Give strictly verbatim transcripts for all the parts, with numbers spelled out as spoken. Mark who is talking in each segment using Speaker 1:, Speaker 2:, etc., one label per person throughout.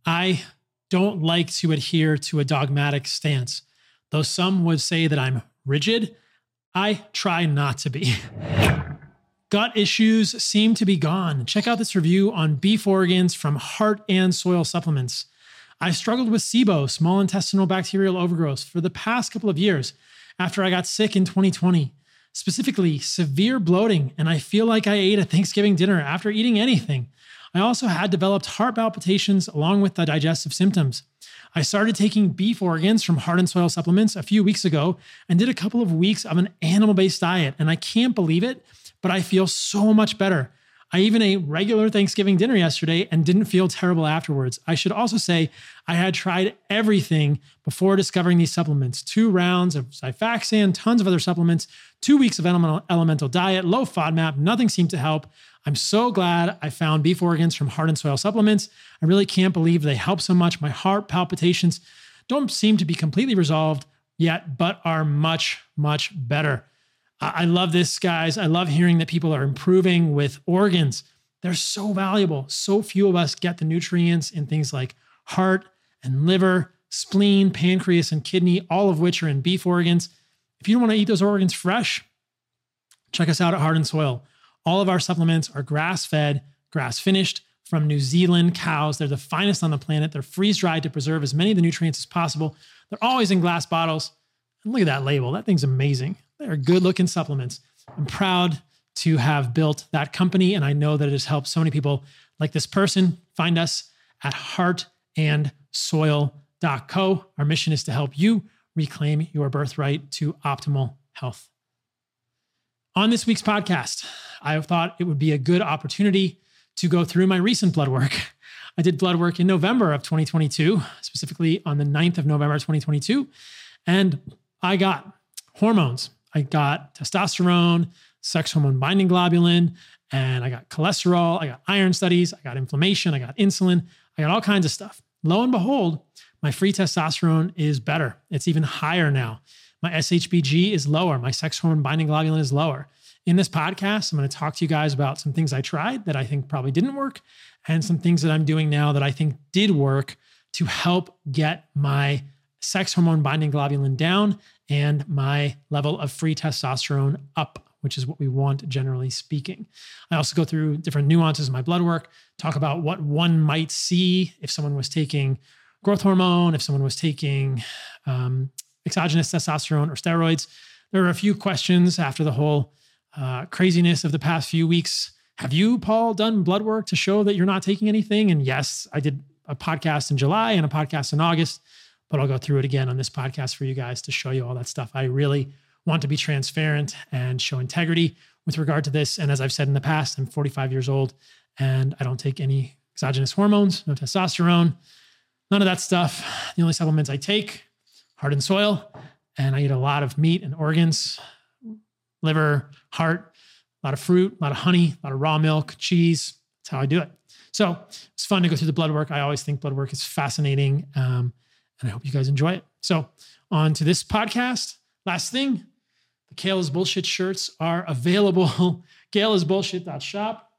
Speaker 1: I don't like to adhere to a dogmatic stance. Though some would say that I'm rigid, I try not to be. Gut issues seem to be gone. Check out this review on beef organs from Heart and Soil Supplements. I struggled with SIBO, small intestinal bacterial overgrowth, for the past couple of years after I got sick in twenty twenty. Specifically, severe bloating, and I feel like I ate a Thanksgiving dinner after eating anything. I also had developed heart palpitations along with the digestive symptoms. I started taking beef organs from Heart and Soil Supplements a few weeks ago and did a couple of weeks of an animal-based diet, and I can't believe it, but I feel so much better. I even ate regular Thanksgiving dinner yesterday and didn't feel terrible afterwards. I should also say I had tried everything before discovering these supplements. Two rounds of Xifaxan, tons of other supplements, two weeks of elemental, elemental diet, low FODMAP, nothing seemed to help. I'm so glad I found beef organs from Heart and Soil Supplements. I really can't believe they help so much. My heart palpitations don't seem to be completely resolved yet, but are much, much better. I love this, guys. I love hearing that people are improving with organs. They're so valuable. So few of us get the nutrients in things like heart and liver, spleen, pancreas, and kidney, all of which are in beef organs. If you don't want to eat those organs fresh, check us out at Heart and Soil. All of our supplements are grass-fed, grass-finished from New Zealand cows. They're the finest on the planet. They're freeze-dried to preserve as many of the nutrients as possible. They're always in glass bottles. And look at that label. That thing's amazing. They're good-looking supplements. I'm proud to have built that company, and I know that it has helped so many people like this person. Find us at heart and soil dot co. Our mission is to help you reclaim your birthright to optimal health. On this week's podcast, I thought it would be a good opportunity to go through my recent blood work. I did blood work in November of twenty twenty-two, specifically on the ninth of November, twenty twenty-two, and I got hormones. I got testosterone, sex hormone binding globulin, and I got cholesterol, I got iron studies, I got inflammation, I got insulin, I got all kinds of stuff. Lo and behold, my free testosterone is better. It's even higher now. My S H B G is lower. My sex hormone binding globulin is lower. In this podcast, I'm going to talk to you guys about some things I tried that I think probably didn't work, and some things that I'm doing now that I think did work to help get my sex hormone binding globulin down and my level of free testosterone up, which is what we want generally speaking. I also go through different nuances of my blood work, talk about what one might see if someone was taking growth hormone, if someone was taking um, exogenous testosterone or steroids. There were a few questions after the whole uh, craziness of the past few weeks. Have you, Paul, done blood work to show that you're not taking anything? And yes, I did a podcast in July and a podcast in August, but I'll go through it again on this podcast for you guys to show you all that stuff. I really want to be transparent and show integrity with regard to this. And as I've said in the past, I'm forty-five years old and I don't take any exogenous hormones, no testosterone, none of that stuff. The only supplements I take, Heart and Soil, and I eat a lot of meat and organs, liver, heart, a lot of fruit, a lot of honey, a lot of raw milk, cheese. That's how I do it. So it's fun to go through the blood work. I always think blood work is fascinating. Um, and I hope you guys enjoy it. So on to this podcast. Last thing, the Kale is Bullshit shirts are available. kale is bullshit dot shop.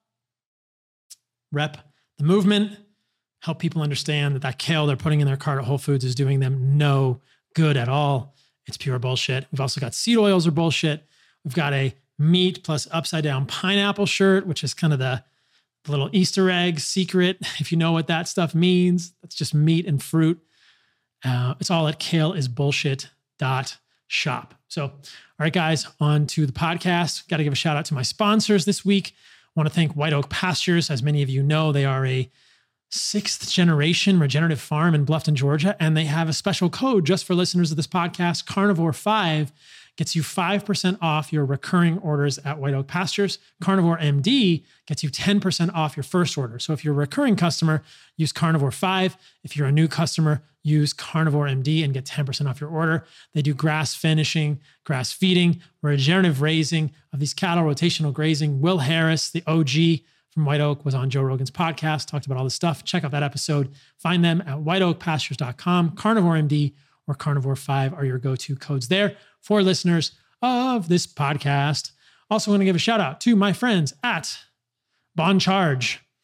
Speaker 1: Rep the movement. Help people understand that that kale they're putting in their cart at Whole Foods is doing them no good at all. It's pure bullshit. We've also got seed oils are bullshit. We've got a meat plus upside down pineapple shirt, which is kind of the, the little Easter egg secret. If you know what that stuff means, that's just meat and fruit. Uh, it's all at kale is bullshit dot shop. So, all right, guys, on to the podcast. Got to give a shout out to my sponsors this week. I want to thank White Oak Pastures. As many of you know, they are a sixth generation regenerative farm in Bluffton, Georgia, and they have a special code just for listeners of this podcast. Carnivore five gets you five percent off your recurring orders at White Oak Pastures. Carnivore M D gets you ten percent off your first order. So if you're a recurring customer, use Carnivore five. If you're a new customer, use Carnivore M D and get ten percent off your order. They do grass finishing, grass feeding, regenerative raising of these cattle, rotational grazing. Will Harris, the O G from White Oak, was on Joe Rogan's podcast, talked about all this stuff. Check out that episode. Find them at white oak pastures dot com. Carnivore M D or Carnivore five are your go-to codes there for listeners of this podcast. Also want to give a shout out to my friends at Bon Charge.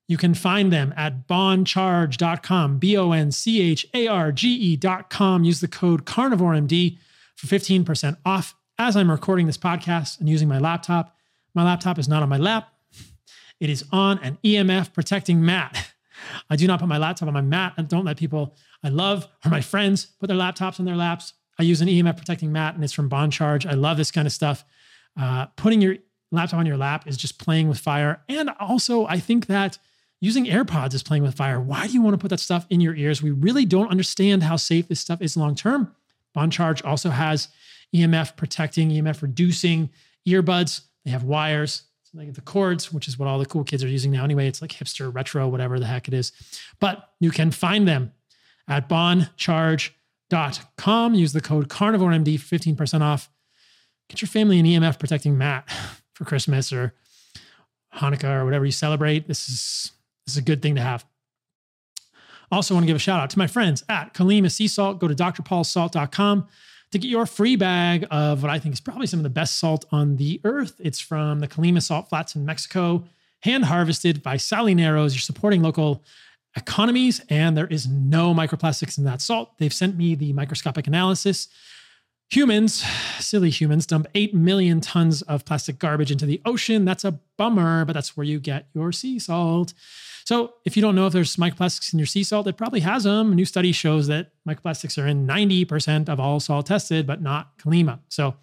Speaker 1: You can find them at boncharge dot com, B O N C H A R G E dot com. Use the code CarnivoreMD for fifteen percent off. As I'm recording this podcast and using my laptop, my laptop is not on my lap. It is on an E M F protecting mat. I do not put my laptop on my mat. I don't let people I love or my friends put their laptops on their laps. I use an E M F protecting mat and it's from BondCharge. I love this kind of stuff. Uh, putting your laptop on your lap is just playing with fire. And also, I think that using AirPods is playing with fire. Why do you want to put that stuff in your ears? We really don't understand how safe this stuff is long-term. BondCharge also has E M F protecting, E M F reducing earbuds. They have wires. So they get the cords, which is what all the cool kids are using now anyway. It's like hipster, retro, whatever the heck it is. But you can find them at boncharge dot com. Use the code CarnivoreMD for fifteen percent off. Get your family an E M F protecting mat for Christmas or Hanukkah or whatever you celebrate. This is, this is a good thing to have. Also want to give a shout out to my friends at Kalima Sea Salt. Go to d r paul salt dot com to get your free bag of what I think is probably some of the best salt on the earth. It's from the Colima Salt Flats in Mexico, hand harvested by Salineros. You're supporting local economies, and there is no microplastics in that salt. They've sent me the microscopic analysis. Humans, silly humans, dump eight million tons of plastic garbage into the ocean. That's a bummer, but that's where you get your sea salt. So if you don't know if there's microplastics in your sea salt, it probably has them. A new study shows that microplastics are in ninety percent of all salt tested, but not Kalima. So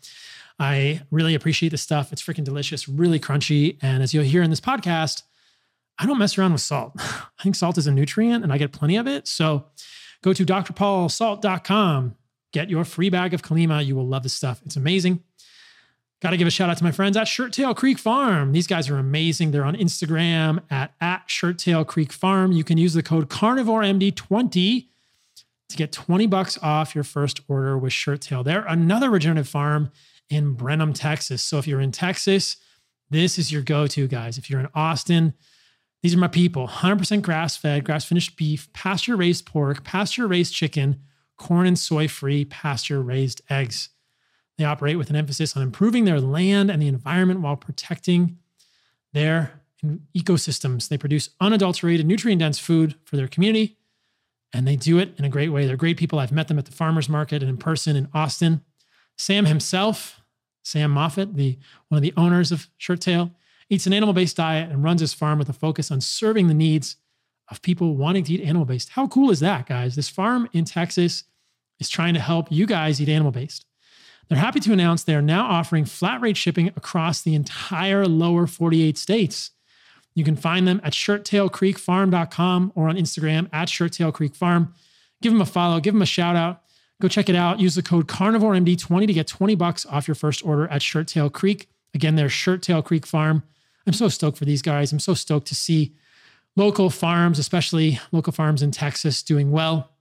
Speaker 1: I really appreciate this stuff. It's freaking delicious, really crunchy. And as you'll hear in this podcast, I don't mess around with salt. I think salt is a nutrient and I get plenty of it. So go to d r paul salt dot com. Get your free bag of Kalima. You will love this stuff. It's amazing. Got to give a shout out to my friends at Shirttail Creek Farm. These guys are amazing. They're on Instagram at, at Shirttail Creek Farm. You can use the code carnivore M D twenty to get twenty bucks off your first order with Shirttail. They're another regenerative farm in Brenham, Texas. So if you're in Texas, this is your go-to, guys. If you're in Austin, these are my people. one hundred percent grass-fed, grass-finished beef, pasture-raised pork, pasture-raised chicken, corn and soy-free, pasture-raised eggs. They operate with an emphasis on improving their land and the environment while protecting their ecosystems. They produce unadulterated, nutrient-dense food for their community, and they do it in a great way. They're great people. I've met them at the farmers market and in person in Austin. Sam himself, Sam Moffat, the one of the owners of Shirttail, eats an animal-based diet and runs his farm with a focus on serving the needs of people wanting to eat animal-based. How cool is that, guys? This farm in Texas is trying to help you guys eat animal-based. They're happy to announce they are now offering flat rate shipping across the entire lower forty-eight states. You can find them at shirttail creek farm dot com or on Instagram at shirttail creek farm. Give them a follow, give them a shout out. Go check it out. Use the code carnivore M D twenty to get twenty bucks off your first order at Shirttail Creek. Again, they're Shirttail Creek Farm. I'm so stoked for these guys. I'm so stoked to see local farms, especially local farms in Texas, doing well.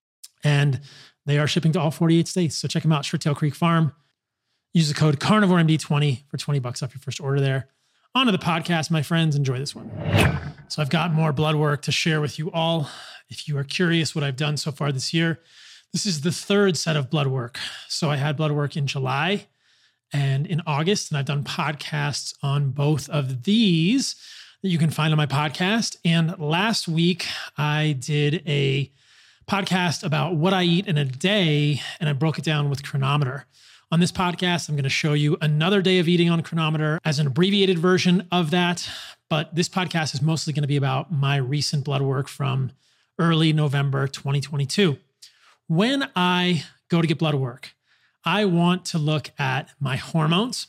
Speaker 1: And they are shipping to all forty-eight states. So check them out, Shirttail Creek Farm. Use the code carnivore M D twenty for twenty bucks off your first order there. On to the podcast, my friends. Enjoy this one. So I've got more blood work to share with you all. If you are curious what I've done so far this year, this is the third set of blood work. So I had blood work in July and in August, and I've done podcasts on both of these that you can find on my podcast. And last week, I did a podcast about what I eat in a day, and I broke it down with Cronometer. On this podcast, I'm going to show you another day of eating on Cronometer as an abbreviated version of that. But this podcast is mostly going to be about my recent blood work from early November twenty twenty-two. When I go to get blood work, I want to look at my hormones.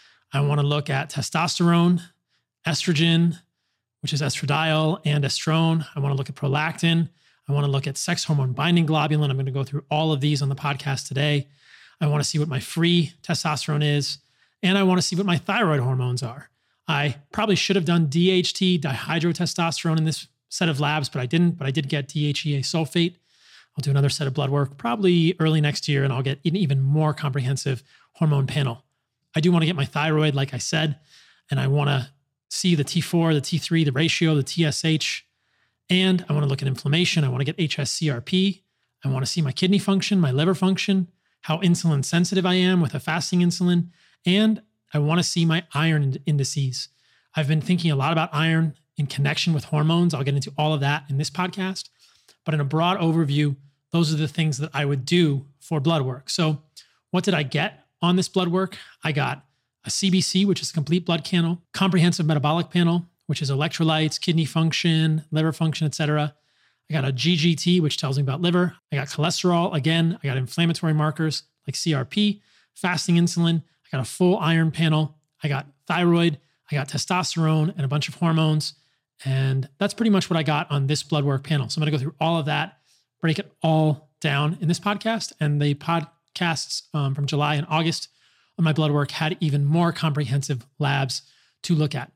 Speaker 1: I want to look at testosterone, estrogen, which is estradiol, and estrone. I want to look at prolactin. I want to look at sex hormone binding globulin. I'm going to go through all of these on the podcast today. I want to see what my free testosterone is, and I want to see what my thyroid hormones are. I probably should have done D H T, dihydrotestosterone, in this set of labs, but I didn't, but I did get D H E A sulfate. I'll do another set of blood work probably early next year, and I'll get an even more comprehensive hormone panel. I do want to get my thyroid, like I said, and I want to see the T four, the T three, the ratio, the T S H, and I want to look at inflammation. I want to get H S C R P. I want to see my kidney function, my liver function, how insulin sensitive I am with a fasting insulin, and I want to see my iron indices. I've been thinking a lot about iron in connection with hormones. I'll get into all of that in this podcast. But in a broad overview, those are the things that I would do for blood work. So what did I get on this blood work? I got a C B C, which is a complete blood panel, comprehensive metabolic panel, which is electrolytes, kidney function, liver function, et cetera. I got a G G T, which tells me about liver. I got cholesterol. Again, I got inflammatory markers like C R P, fasting insulin. I got a full iron panel. I got thyroid. I got testosterone and a bunch of hormones. And that's pretty much what I got on this blood work panel. So I'm going to go through all of that, break it all down in this podcast. And the podcasts um, from July and August on my blood work had even more comprehensive labs to look at.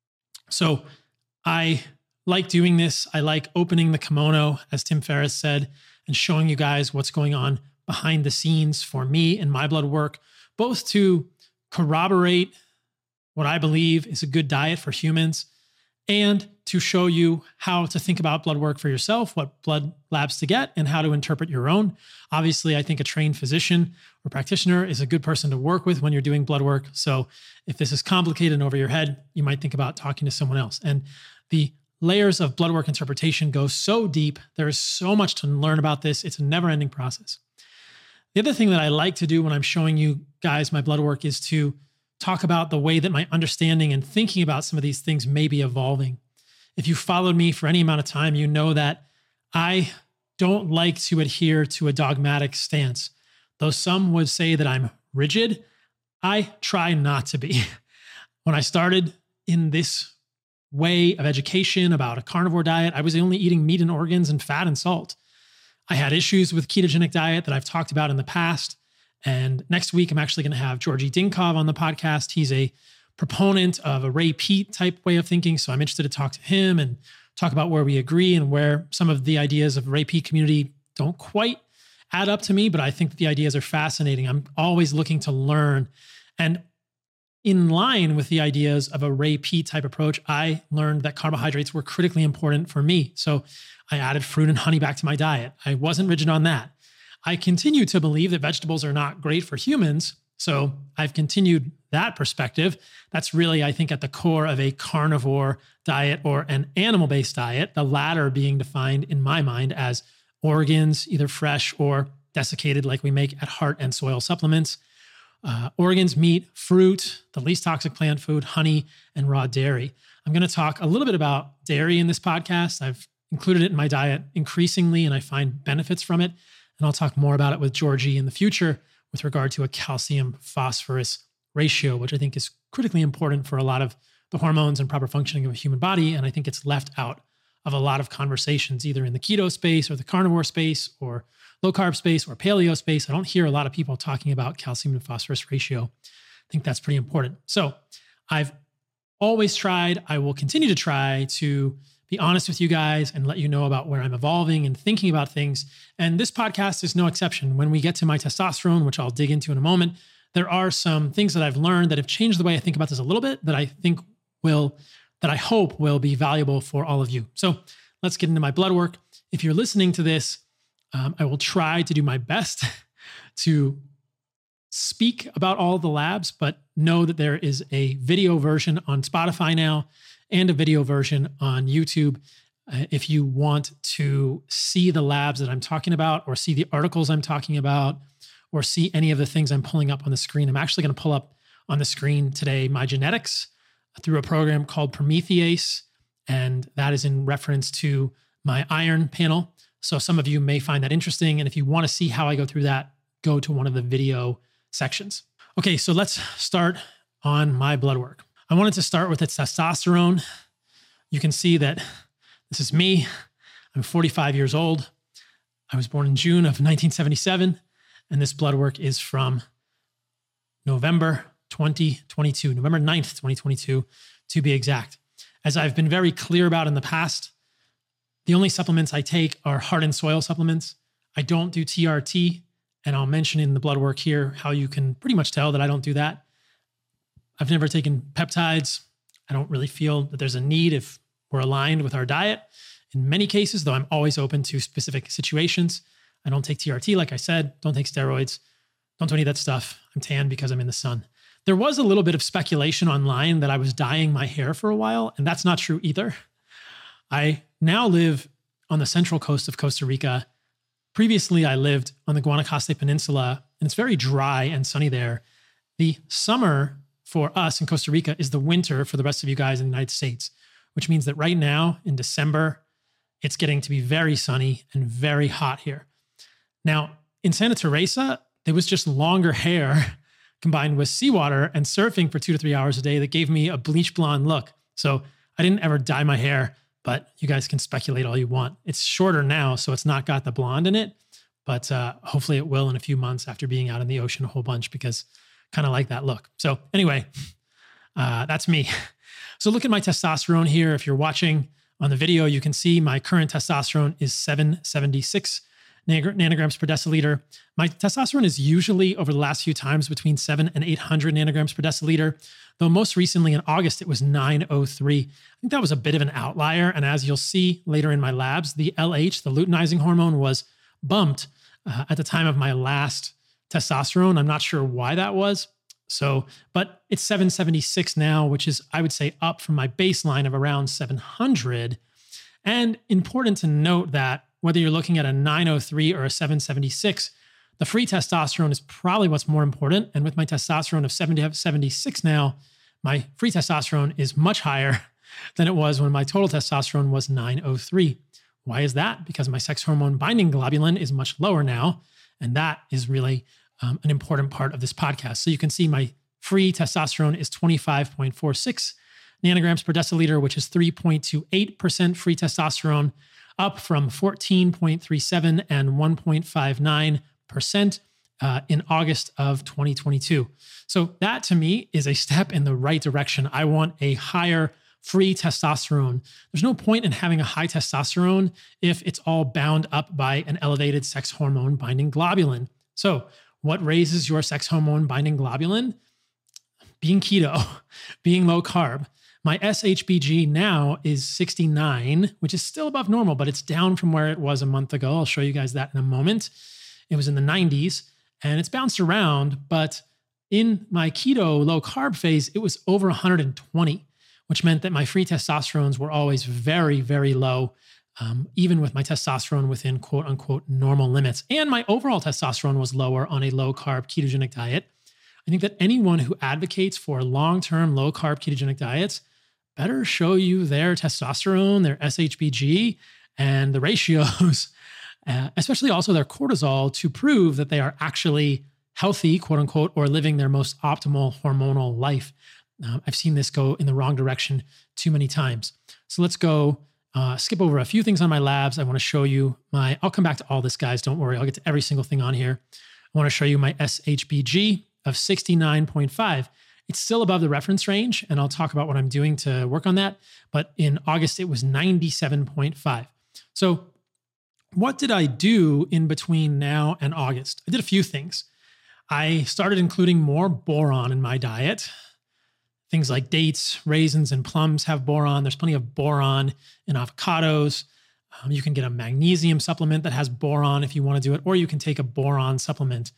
Speaker 1: So I like doing this. I like opening the kimono, as Tim Ferriss said, and showing you guys what's going on behind the scenes for me and my blood work, both to corroborate what I believe is a good diet for humans and to show you how to think about blood work for yourself, what blood labs to get, and how to interpret your own. Obviously, I think a trained physician or practitioner is a good person to work with when you're doing blood work. So if this is complicated and over your head, you might think about talking to someone else. And the layers of blood work interpretation go so deep. There is so much to learn about this. It's a never-ending process. The other thing that I like to do when I'm showing you guys my blood work is to talk about the way that my understanding and thinking about some of these things may be evolving. If you followed me for any amount of time, you know that I don't like to adhere to a dogmatic stance. Though some would say that I'm rigid, I try not to be. When I started in this way of education about a carnivore diet, I was only eating meat and organs and fat and salt. I had issues with ketogenic diet that I've talked about in the past. And next week, I'm actually going to have Georgi Dinkov on the podcast. He's a proponent of a Ray Peat type way of thinking. So I'm interested to talk to him and talk about where we agree and where some of the ideas of Ray Peat community don't quite add up to me, but I think that the ideas are fascinating. I'm always looking to learn. And in line with the ideas of a Ray Peat type approach, I learned that carbohydrates were critically important for me. So I added fruit and honey back to my diet. I wasn't rigid on that. I continue to believe that vegetables are not great for humans. So I've continued that perspective. That's really, I think, at the core of a carnivore diet or an animal-based diet, the latter being defined in my mind as organs, either fresh or desiccated like we make at Heart and Soil Supplements. Uh, organs, meat, fruit, the least toxic plant food, honey, and raw dairy. I'm going to talk a little bit about dairy in this podcast. I've included it in my diet increasingly, and I find benefits from it. And I'll talk more about it with Georgie in the future with regard to a calcium phosphorus ratio, which I think is critically important for a lot of the hormones and proper functioning of a human body. And I think it's left out of a lot of conversations, either in the keto space or the carnivore space or low carb space or paleo space. I don't hear a lot of people talking about calcium to phosphorus ratio. I think that's pretty important. So I've always tried, I will continue to try to be honest with you guys and let you know about where I'm evolving and thinking about things. And this podcast is no exception. When we get to my testosterone, which I'll dig into in a moment, there are some things that I've learned that have changed the way I think about this a little bit that I think will, that I hope will be valuable for all of you. So let's get into my blood work. If you're listening to this, um, I will try to do my best to speak about all the labs, but know that there is a video version on Spotify now and a video version on YouTube. Uh, if you want to see the labs that I'm talking about or see the articles I'm talking about or see any of the things I'm pulling up on the screen, I'm actually going to pull up on the screen today my genetics through a program called Promethease, and that is in reference to my iron panel. So some of you may find that interesting, and if you want to see how I go through that, go to one of the video sections. Okay, so let's start on my blood work. I wanted to start with its testosterone. You can see that this is me. I'm forty-five years old. I was born in June of nineteen seventy-seven, and this blood work is from November twenty twenty-two, November ninth, twenty twenty-two, to be exact. As I've been very clear about in the past, the only supplements I take are Heart and Soil supplements. I don't do T R T, and I'll mention in the blood work here how you can pretty much tell that I don't do that. I've never taken peptides. I don't really feel that there's a need if we're aligned with our diet. In many cases, though, I'm always open to specific situations. I don't take T R T, like I said, don't take steroids, don't do any of that stuff. I'm tan because I'm in the sun. There was a little bit of speculation online that I was dyeing my hair for a while, and that's not true either. I now live on the central coast of Costa Rica. Previously, I lived on the Guanacaste Peninsula, and it's very dry and sunny there. The summer for us in Costa Rica is the winter for the rest of you guys in the United States, which means that right now in December, it's getting to be very sunny and very hot here. Now, in Santa Teresa, there was just longer hair combined with seawater and surfing for two to three hours a day that gave me a bleach blonde look. So I didn't ever dye my hair, but you guys can speculate all you want. It's shorter now, so it's not got the blonde in it, but uh, hopefully it will in a few months after being out in the ocean a whole bunch, because I kind of like that look. So anyway, uh, that's me. So look at my testosterone here. If you're watching on the video, you can see my current testosterone is seven seventy-six nanograms per deciliter. My testosterone is usually over the last few times between seven and eight hundred nanograms per deciliter, though most recently in August, it was nine oh three. I think that was a bit of an outlier. And as you'll see later in my labs, the L H, the luteinizing hormone, was bumped uh, at the time of my last testosterone. I'm not sure why that was. So, but it's seven seventy-six now, which is, I would say, up from my baseline of around seven hundred. And important to note that whether you're looking at a nine oh three or a seven seventy-six, the free testosterone is probably what's more important. And with my testosterone of seven seventy-six now, my free testosterone is much higher than it was when my total testosterone was nine oh three. Why is that? Because my sex hormone binding globulin is much lower now. And that is really um, an important part of this podcast. So you can see my free testosterone is twenty-five point four six nanograms per deciliter, which is three point two eight percent free testosterone, up from fourteen point three seven and one point five nine percent uh, in August of twenty twenty-two. So that to me is a step in the right direction. I want a higher free testosterone. There's no point in having a high testosterone if it's all bound up by an elevated sex hormone binding globulin. So what raises your sex hormone binding globulin? Being keto, being low carb. My S H B G now is sixty-nine, which is still above normal, but it's down from where it was a month ago. I'll show you guys that in a moment. It was in the nineties and it's bounced around, but in my keto low carb phase, it was over one hundred twenty, which meant that my free testosterones were always very, very low, um, even with my testosterone within quote unquote normal limits. And my overall testosterone was lower on a low carb ketogenic diet. I think that anyone who advocates for long-term low carb ketogenic diets better show you their testosterone, their S H B G, and the ratios, uh, especially also their cortisol, to prove that they are actually healthy, quote unquote, or living their most optimal hormonal life. Uh, I've seen this go in the wrong direction too many times. So let's go uh, skip over a few things on my labs. I want to show you my, I'll come back to all this, guys. Don't worry. I'll get to every single thing on here. I want to show you my S H B G of sixty-nine point five. It's still above the reference range, and I'll talk about what I'm doing to work on that. But in August, it was ninety-seven point five. So what did I do in between now and August? I did a few things. I started including more boron in my diet. Things like dates, raisins, and plums have boron. There's plenty of boron in avocados. Um, you can get a magnesium supplement that has boron if you want to do it, or you can take a boron supplement.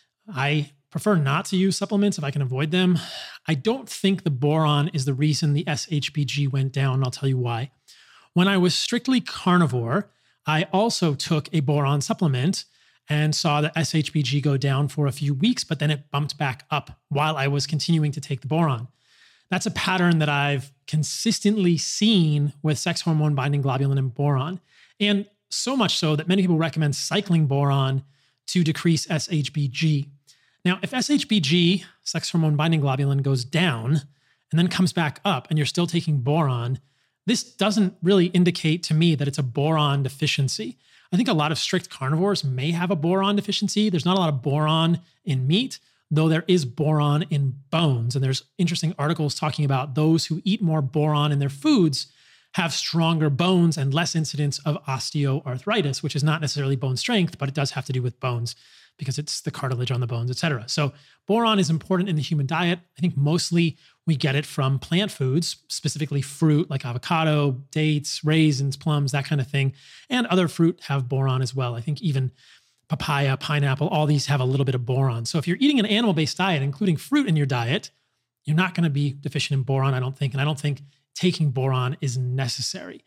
Speaker 1: I prefer not to use supplements if I can avoid them. I don't think the boron is the reason the S H B G went down, and I'll tell you why. When I was strictly carnivore, I also took a boron supplement and saw the S H B G go down for a few weeks, but then it bumped back up while I was continuing to take the boron. That's a pattern that I've consistently seen with sex hormone binding globulin and boron, and so much so that many people recommend cycling boron to decrease S H B G. Now, if S H B G, sex hormone binding globulin, goes down and then comes back up and you're still taking boron, this doesn't really indicate to me that it's a boron deficiency. I think a lot of strict carnivores may have a boron deficiency. There's not a lot of boron in meat, though there is boron in bones. And there's interesting articles talking about those who eat more boron in their foods have stronger bones and less incidence of osteoarthritis, which is not necessarily bone strength, but it does have to do with bones because it's the cartilage on the bones, et cetera. So boron is important in the human diet. I think mostly we get it from plant foods, specifically fruit like avocado, dates, raisins, plums, that kind of thing. And other fruit have boron as well. I think even papaya, pineapple, all these have a little bit of boron. So if you're eating an animal-based diet, including fruit in your diet, you're not going to be deficient in boron, I don't think. And I don't think taking boron is necessary.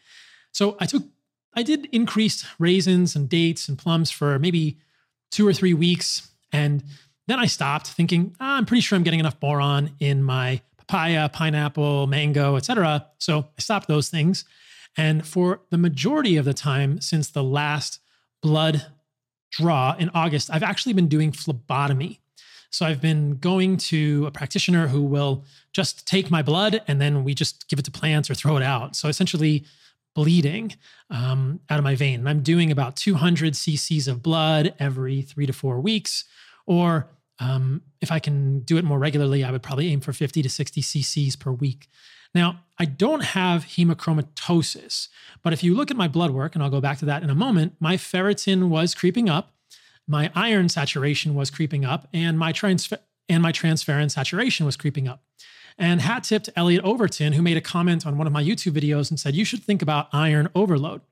Speaker 1: So I took, I did increased raisins and dates and plums for maybe two or three weeks. And then I stopped thinking, ah, I'm pretty sure I'm getting enough boron in my papaya, pineapple, mango, et cetera. So I stopped those things. And for the majority of the time since the last blood draw in August, I've actually been doing phlebotomy. So I've been going to a practitioner who will just take my blood and then we just give it to plants or throw it out. So essentially bleeding um, out of my vein. And I'm doing about two hundred cc's of blood every three to four weeks. Or um, if I can do it more regularly, I would probably aim for fifty to sixty cc's per week. Now, I don't have hemochromatosis, but if you look at my blood work, and I'll go back to that in a moment, my ferritin was creeping up, my iron saturation was creeping up, and my transfer and my transferrin saturation was creeping up. And hat tip to Elliot Overton, who made a comment on one of my YouTube videos and said, you should think about iron overload.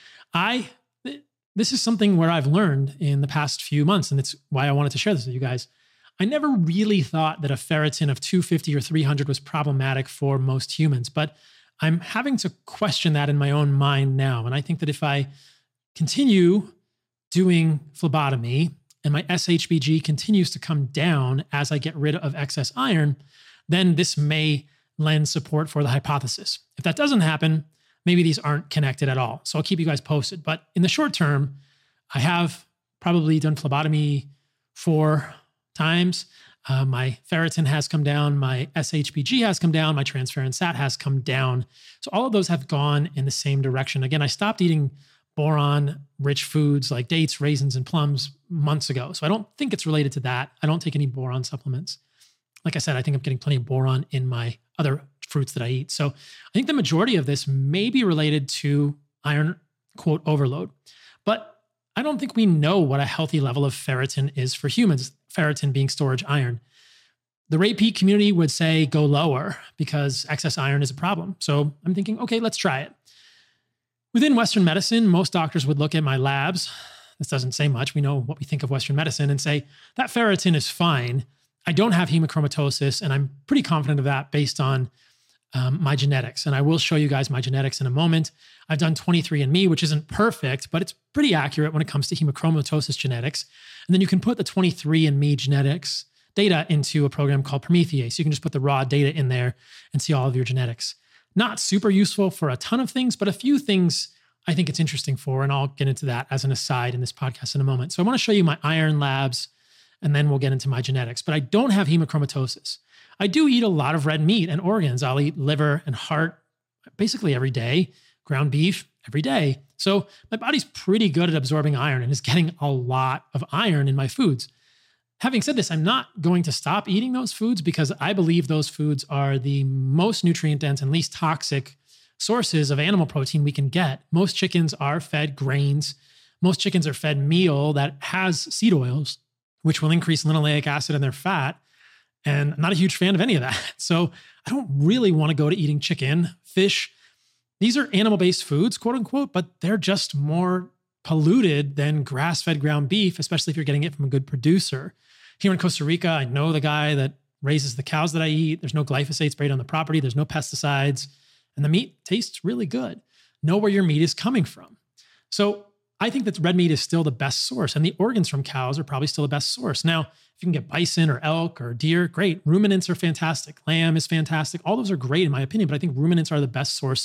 Speaker 1: I, this is something where I've learned in the past few months, and it's why I wanted to share this with you guys. I never really thought that a ferritin of two fifty or three hundred was problematic for most humans, but I'm having to question that in my own mind now. And I think that if I continue doing phlebotomy and my S H B G continues to come down as I get rid of excess iron, then this may lend support for the hypothesis. If that doesn't happen, maybe these aren't connected at all. So I'll keep you guys posted. But in the short term, I have probably done phlebotomy four times. Uh, my ferritin has come down, my S H B G has come down, my transferrin sat has come down. So all of those have gone in the same direction. Again, I stopped eating boron-rich foods like dates, raisins, and plums months ago. So I don't think it's related to that. I don't take any boron supplements. Like I said, I think I'm getting plenty of boron in my other fruits that I eat. So I think the majority of this may be related to iron, quote, overload. But I don't think we know what a healthy level of ferritin is for humans, ferritin being storage iron. The repeat community would say go lower because excess iron is a problem. So I'm thinking, okay, let's try it. Within Western medicine, most doctors would look at my labs. This doesn't say much. We know what we think of Western medicine and say that ferritin is fine. I don't have hemochromatosis, and I'm pretty confident of that based on um, my genetics. And I will show you guys my genetics in a moment. I've done twenty-three and me, which isn't perfect, but it's pretty accurate when it comes to hemochromatosis genetics. And then you can put the twenty-three and me genetics data into a program called Promethease. You can just put the raw data in there and see all of your genetics. Not super useful for a ton of things, but a few things I think it's interesting for, and I'll get into that as an aside in this podcast in a moment. So I want to show you my iron labs, and then we'll get into my genetics. But I don't have hemochromatosis. I do eat a lot of red meat and organs. I'll eat liver and heart basically every day, ground beef every day. So my body's pretty good at absorbing iron and is getting a lot of iron in my foods. Having said this, I'm not going to stop eating those foods because I believe those foods are the most nutrient dense and least toxic sources of animal protein we can get. Most chickens are fed grains. Most chickens are fed meal that has seed oils, which will increase linoleic acid in their fat. And I'm not a huge fan of any of that. So I don't really want to go to eating chicken, fish. These are animal-based foods, quote unquote, but they're just more polluted than grass-fed ground beef, especially if you're getting it from a good producer. Here in Costa Rica, I know the guy that raises the cows that I eat. There's no glyphosate sprayed on the property. There's no pesticides. And the meat tastes really good. Know where your meat is coming from. So I think that red meat is still the best source, and the organs from cows are probably still the best source. Now, if you can get bison or elk or deer, great. Ruminants are fantastic. Lamb is fantastic. All those are great in my opinion, but I think ruminants are the best source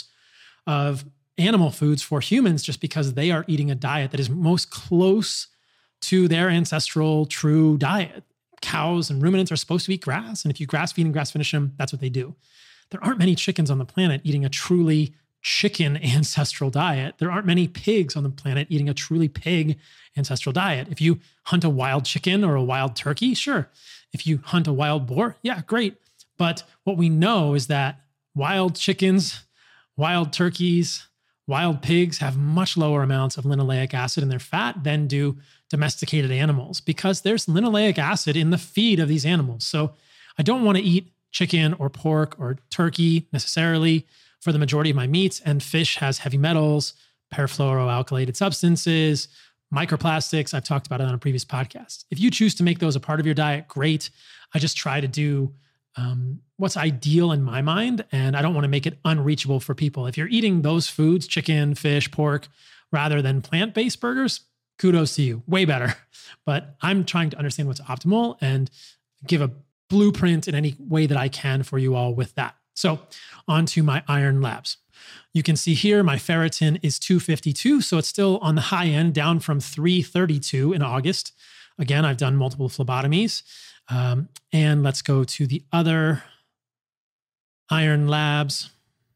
Speaker 1: of animal foods for humans just because they are eating a diet that is most close to their ancestral true diet. Cows and ruminants are supposed to eat grass, and if you grass feed and grass finish them, that's what they do. There aren't many chickens on the planet eating a truly chicken ancestral diet. There aren't many pigs on the planet eating a truly pig ancestral diet. If you hunt a wild chicken or a wild turkey, sure. If you hunt a wild boar, yeah, great. But what we know is that wild chickens, wild turkeys, wild pigs have much lower amounts of linoleic acid in their fat than do domesticated animals because there's linoleic acid in the feed of these animals. So I don't want to eat chicken or pork or turkey necessarily for the majority of my meats, and fish has heavy metals, perfluoroalkylated substances, microplastics. I've talked about it on a previous podcast. If you choose to make those a part of your diet, great. I just try to do um, what's ideal in my mind, and I don't want to make it unreachable for people. If you're eating those foods, chicken, fish, pork, rather than plant-based burgers, kudos to you, way better. But I'm trying to understand what's optimal and give a blueprint in any way that I can for you all with that. So on to my iron labs. You can see here my ferritin is two fifty-two, so it's still on the high end, down from three thirty-two in August. Again, I've done multiple phlebotomies. Um, and let's go to the other iron labs.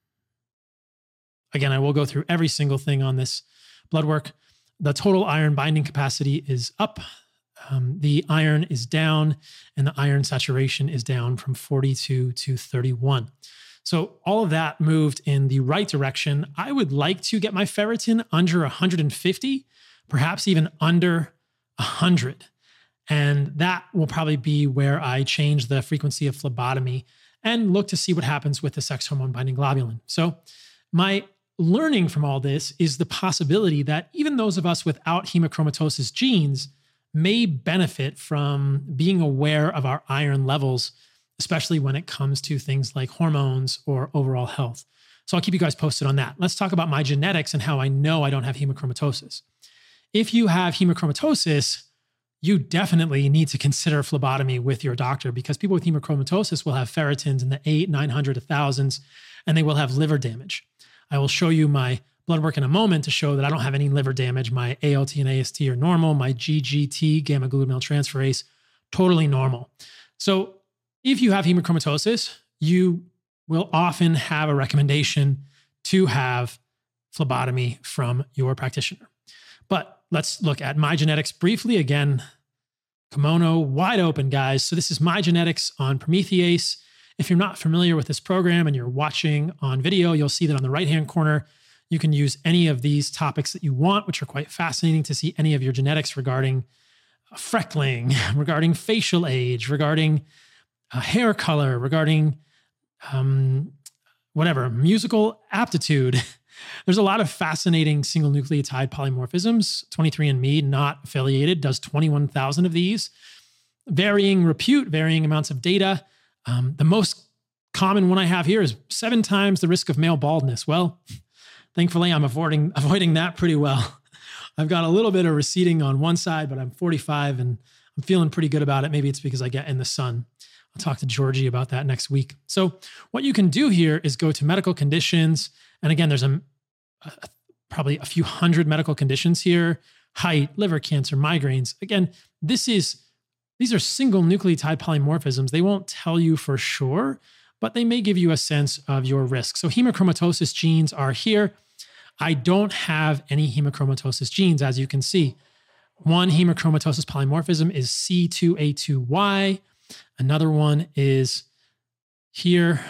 Speaker 1: Again, I will go through every single thing on this blood work. The total iron binding capacity is up. Um, the iron is down, and the iron saturation is down from forty-two to thirty-one. So all of that moved in the right direction. I would like to get my ferritin under one hundred fifty, perhaps even under one hundred. And that will probably be where I change the frequency of phlebotomy and look to see what happens with the sex hormone binding globulin. So my learning from all this is the possibility that even those of us without hemochromatosis genes may benefit from being aware of our iron levels, especially when it comes to things like hormones or overall health. So I'll keep you guys posted on that. Let's talk about my genetics and how I know I don't have hemochromatosis. If you have hemochromatosis, you definitely need to consider phlebotomy with your doctor, because people with hemochromatosis will have ferritins in the eight, nine hundred, one thousands, and they will have liver damage. I will show you my blood work in a moment to show that I don't have any liver damage. My A L T and A S T are normal. My G G T, gamma glutamyl-transferase, totally normal. So if you have hemochromatosis, you will often have a recommendation to have phlebotomy from your practitioner. But let's look at my genetics briefly. Again, kimono wide open, guys. So this is my genetics on Promethease. If you're not familiar with this program and you're watching on video, you'll see that on the right-hand corner, you can use any of these topics that you want, which are quite fascinating to see any of your genetics regarding freckling, regarding facial age, regarding uh, hair color, regarding um, whatever, musical aptitude. There's a lot of fascinating single nucleotide polymorphisms. twenty-three and me, not affiliated, does twenty-one thousand of these. Varying repute, varying amounts of data. Um, the most common one I have here is seven times the risk of male baldness. Well, thankfully, I'm avoiding, avoiding that pretty well. I've got a little bit of receding on one side, but I'm forty-five and I'm feeling pretty good about it. Maybe it's because I get in the sun. I'll talk to Georgie about that next week. So what you can do here is go to medical conditions. And again, there's a, a probably a few hundred medical conditions here: height, liver cancer, migraines. Again, this is these are single nucleotide polymorphisms. They won't tell you for sure, but they may give you a sense of your risk. So hemochromatosis genes are here. I don't have any hemochromatosis genes, as you can see. One hemochromatosis polymorphism is C two A two Y. Another one is here,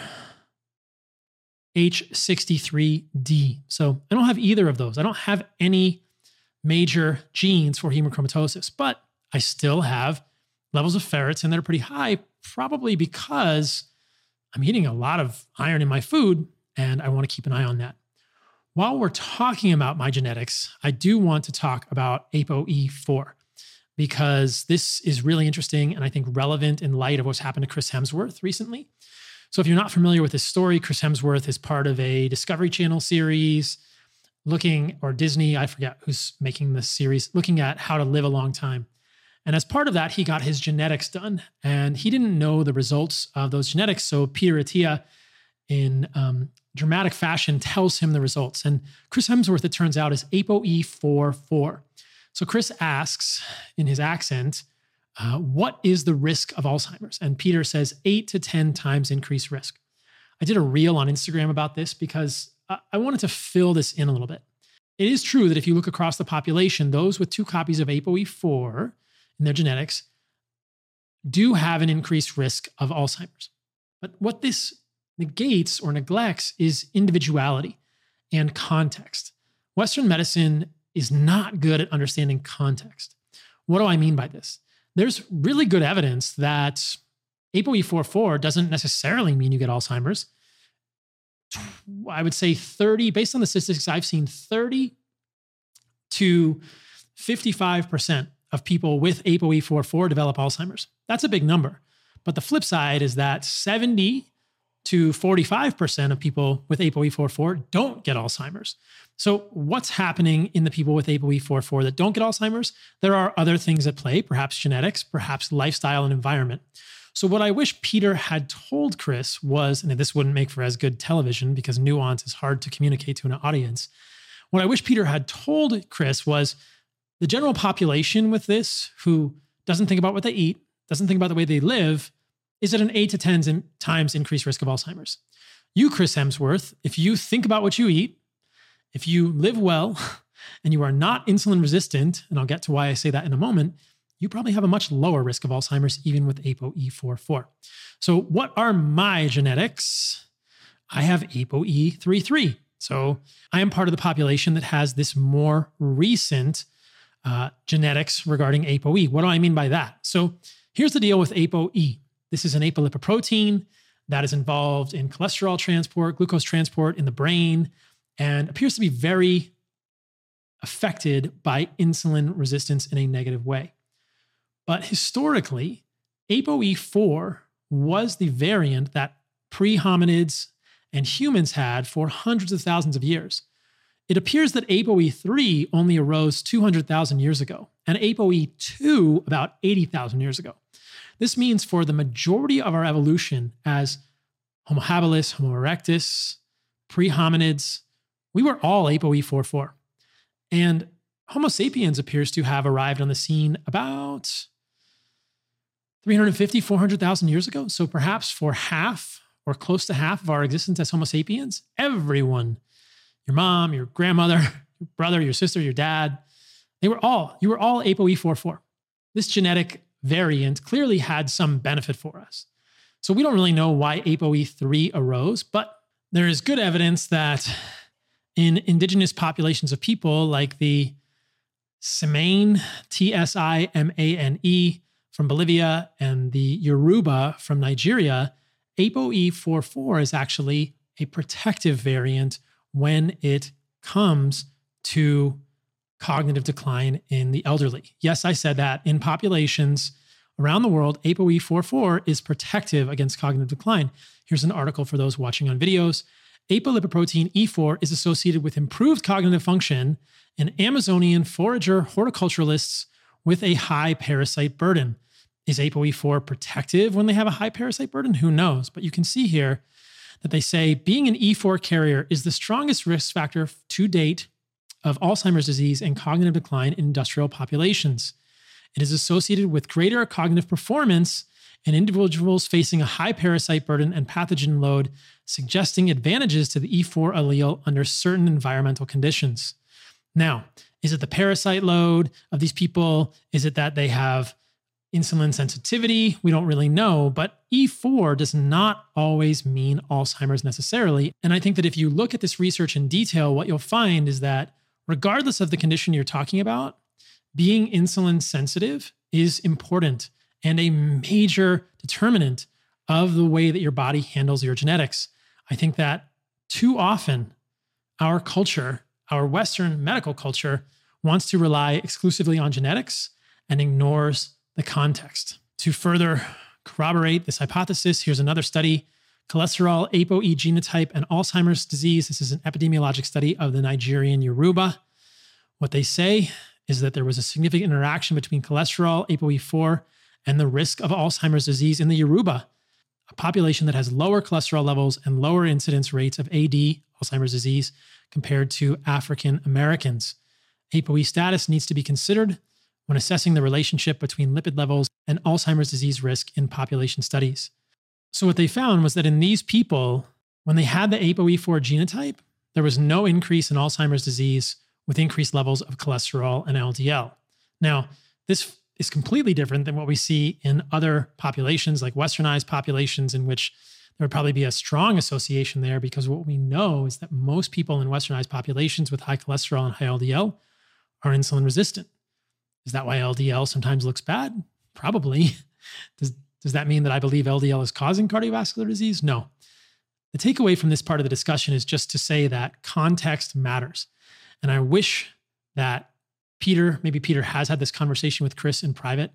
Speaker 1: H sixty-three D. So I don't have either of those. I don't have any major genes for hemochromatosis, but I still have levels of ferritin that are pretty high, probably because I'm eating a lot of iron in my food and I want to keep an eye on that. While we're talking about my genetics, I do want to talk about A P O E four, because this is really interesting and I think relevant in light of what's happened to Chris Hemsworth recently. So if you're not familiar with this story, Chris Hemsworth is part of a Discovery Channel series looking, or Disney, I forget who's making this series, looking at how to live a long time. And as part of that, he got his genetics done, and he didn't know the results of those genetics. So Peter Attia, in um, dramatic fashion, tells him the results. And Chris Hemsworth, it turns out, is A P O E four four. So Chris asks in his accent, uh, what is the risk of Alzheimer's? And Peter says eight to ten times increased risk. I did a reel on Instagram about this because I wanted to fill this in a little bit. It is true that if you look across the population, those with two copies of A P O E four in their genetics do have an increased risk of Alzheimer's. But what this negates or neglects is individuality and context. Western medicine is not good at understanding context. What do I mean by this? There's really good evidence that A P O E four four doesn't necessarily mean you get Alzheimer's. I would say thirty, based on the statistics I've seen, thirty to fifty-five percent of people with A P O E four four develop Alzheimer's. That's a big number. But the flip side is that seventy to forty-five percent of people with A P O E four four don't get Alzheimer's. So what's happening in the people with A P O E four four that don't get Alzheimer's? There are other things at play, perhaps genetics, perhaps lifestyle and environment. So what I wish Peter had told Chris was, and this wouldn't make for as good television because nuance is hard to communicate to an audience. What I wish Peter had told Chris was the general population with this who doesn't think about what they eat, doesn't think about the way they live, is at an eight to ten times increased risk of Alzheimer's. You, Chris Hemsworth, if you think about what you eat, if you live well, and you are not insulin resistant, and I'll get to why I say that in a moment, you probably have a much lower risk of Alzheimer's even with A P O E four four. So what are my genetics? I have A P O E three three. So I am part of the population that has this more recent uh, genetics regarding A P O E. What do I mean by that? So here's the deal with A P O E. This is an apolipoprotein that is involved in cholesterol transport, glucose transport in the brain, and appears to be very affected by insulin resistance in a negative way. But historically, A P O E four was the variant that pre-hominids and humans had for hundreds of thousands of years. It appears that A P O E three only arose two hundred thousand years ago, and A P O E two about eighty thousand years ago. This means for the majority of our evolution as Homo habilis, Homo erectus, pre-hominids, we were all A P O E four four. And Homo sapiens appears to have arrived on the scene about three hundred fifty, four hundred thousand years ago. So perhaps for half or close to half of our existence as Homo sapiens, everyone, your mom, your grandmother, your brother, your sister, your dad, they were all, you were all A P O E four four. This genetic variant clearly had some benefit for us. So we don't really know why A P O E three arose, but there is good evidence that in indigenous populations of people like the Tsimane, T S I M A N E from Bolivia, and the Yoruba from Nigeria, A P O E four four is actually a protective variant when it comes to cognitive decline in the elderly. Yes, I said that. In populations around the world, A P O E four four is protective against cognitive decline. Here's an article for those watching on videos. Apolipoprotein E four is associated with improved cognitive function in Amazonian forager horticulturalists with a high parasite burden. Is A P O E four protective when they have a high parasite burden? Who knows? But you can see here that they say being an E four carrier is the strongest risk factor to date of Alzheimer's disease and cognitive decline in industrial populations. It is associated with greater cognitive performance in individuals facing a high parasite burden and pathogen load, suggesting advantages to the E four allele under certain environmental conditions. Now, is it the parasite load of these people? Is it that they have insulin sensitivity? We don't really know, but E four does not always mean Alzheimer's necessarily. And I think that if you look at this research in detail, what you'll find is that regardless of the condition you're talking about, being insulin sensitive is important and a major determinant of the way that your body handles your genetics. I think that too often our culture, our Western medical culture, wants to rely exclusively on genetics and ignores the context. To further corroborate this hypothesis, here's another study, Cholesterol, A P O E genotype, and Alzheimer's disease. This is an epidemiologic study of the Nigerian Yoruba. What they say is that there was a significant interaction between cholesterol, A P O E four, and the risk of Alzheimer's disease in the Yoruba, a population that has lower cholesterol levels and lower incidence rates of A D, Alzheimer's disease, compared to African Americans. A P O E status needs to be considered when assessing the relationship between lipid levels and Alzheimer's disease risk in population studies. So what they found was that in these people, when they had the A P O E four genotype, there was no increase in Alzheimer's disease with increased levels of cholesterol and L D L. Now, this is completely different than what we see in other populations, like westernized populations, in which there would probably be a strong association there, because what we know is that most people in westernized populations with high cholesterol and high L D L are insulin resistant. Is that why L D L sometimes looks bad? Probably. Does, does that mean that I believe L D L is causing cardiovascular disease? No. The takeaway from this part of the discussion is just to say that context matters. And I wish that Peter, maybe Peter has had this conversation with Chris in private.